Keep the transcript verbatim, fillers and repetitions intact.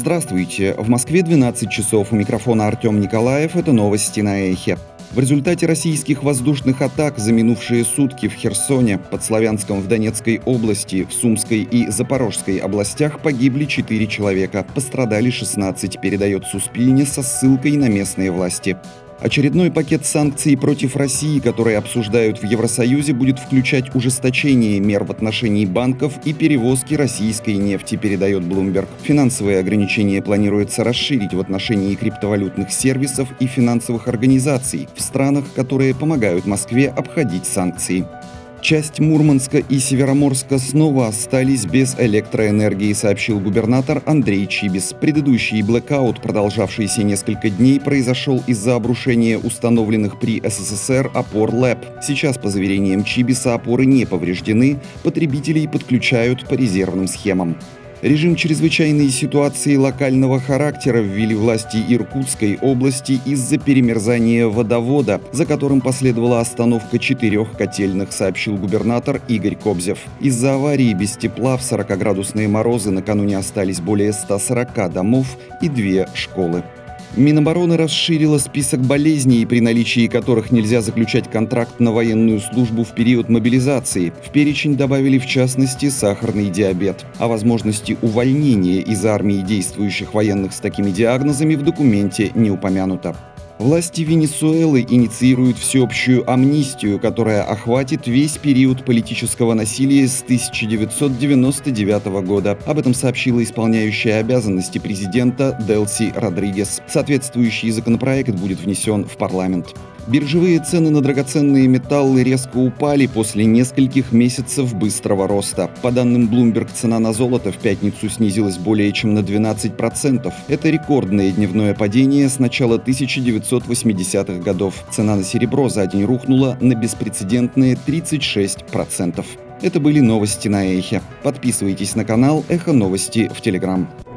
Здравствуйте. В Москве двенадцать часов. У микрофона Артем Николаев. Это новости на Эхе. В результате российских воздушных атак за минувшие сутки в Херсоне, под Славянском в Донецкой области, в Сумской и Запорожской областях погибли четыре человека, пострадали шестнадцать, передает Суспильне со ссылкой на местные власти. Очередной пакет санкций против России, который обсуждают в Евросоюзе, будет включать ужесточение мер в отношении банков и перевозки российской нефти, передает Bloomberg. Финансовые ограничения планируется расширить в отношении криптовалютных сервисов и финансовых организаций в странах, которые помогают Москве обходить санкции. Часть Мурманска и Североморска снова остались без электроэнергии, сообщил губернатор Андрей Чибис. Предыдущий блэкаут, продолжавшийся несколько дней, произошел из-за обрушения установленных при СССР опор ЛЭП. Сейчас, по заверениям Чибиса, опоры не повреждены, потребителей подключают по резервным схемам. Режим чрезвычайной ситуации локального характера ввели власти Иркутской области из-за перемерзания водовода, за которым последовала остановка четырех котельных, сообщил губернатор Игорь Кобзев. Из-за аварии без тепла в сорокаградусные морозы накануне остались более ста сорока домов и две школы. Минобороны расширила список болезней, при наличии которых нельзя заключать контракт на военную службу в период мобилизации. В перечень добавили, в частности, сахарный диабет. О возможности увольнения из армии действующих военных с такими диагнозами в документе не упомянуто. Власти Венесуэлы инициируют всеобщую амнистию, которая охватит весь период политического насилия с тысяча девятьсот девяносто девятого года. Об этом сообщила исполняющая обязанности президента Делси Родригес. Соответствующий законопроект будет внесен в парламент. Биржевые цены на драгоценные металлы резко упали после нескольких месяцев быстрого роста. По данным Bloomberg, цена на золото в пятницу снизилась более чем на двенадцать процентов. Это рекордное дневное падение с начала тысяча девятьсот восьмидесятых годов. Цена на серебро за день рухнула на беспрецедентные тридцать шесть процентов. Это были новости на Эхе. Подписывайтесь на канал Эхо Новости в Телеграм.